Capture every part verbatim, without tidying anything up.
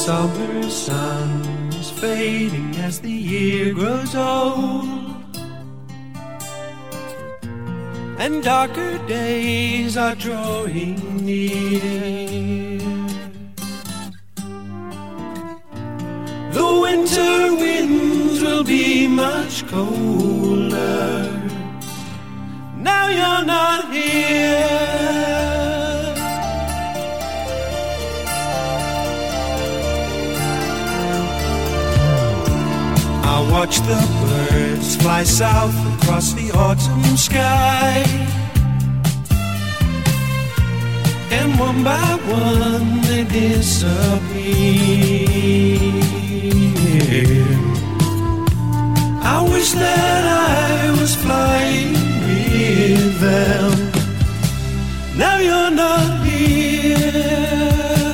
summer sun is fading as the year grows old, and darker days are drawing near. The winter winds will be much colder. Now you're not here. I watch the birds fly south across the autumn sky, and one by one they disappear. I wish that I was flying with them. Now you're not here.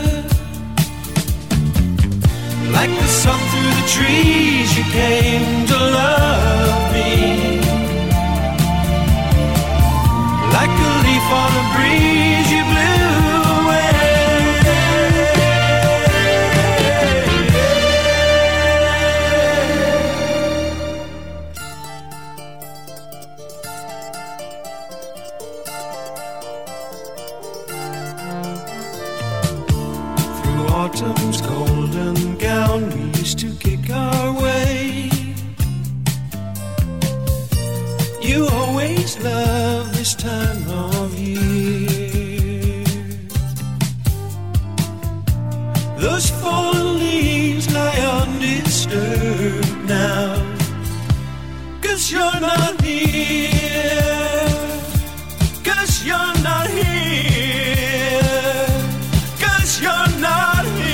Like the sun through the trees, you came to love me. Like a leaf on a breeze, you blew away. Through autumn's golden gown, we used to kick our way. You always love this time of year. Those fallen leaves lie undisturbed now, 'cause you're not here. 'Cause you're not here. 'Cause you're not here.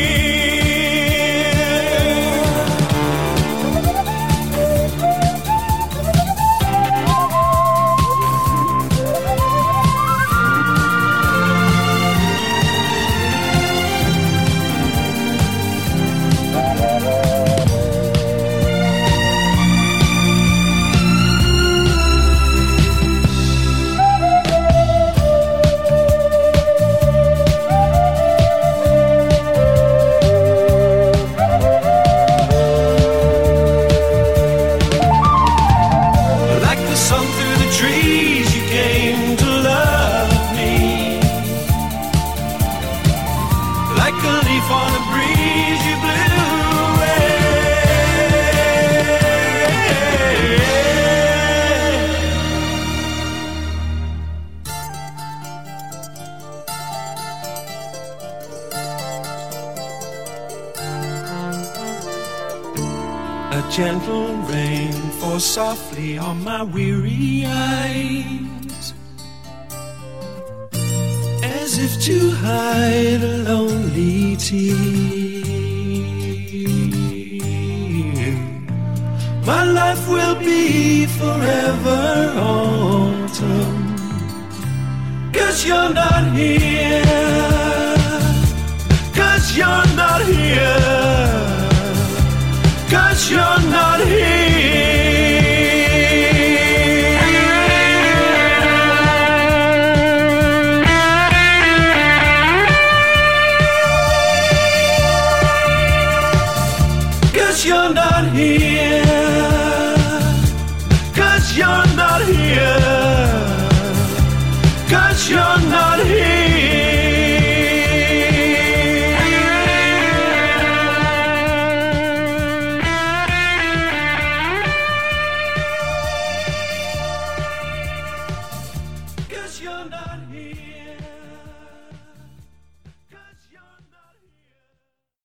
Gentle rain falls softly on my weary eyes, as if to hide a lonely tear. My life will be forever autumn, 'cause you're not here. 'Cause you're not here. 'Cause you're not here. Cause you're not here. Cause you're not here. Cause you're not here. You're not here.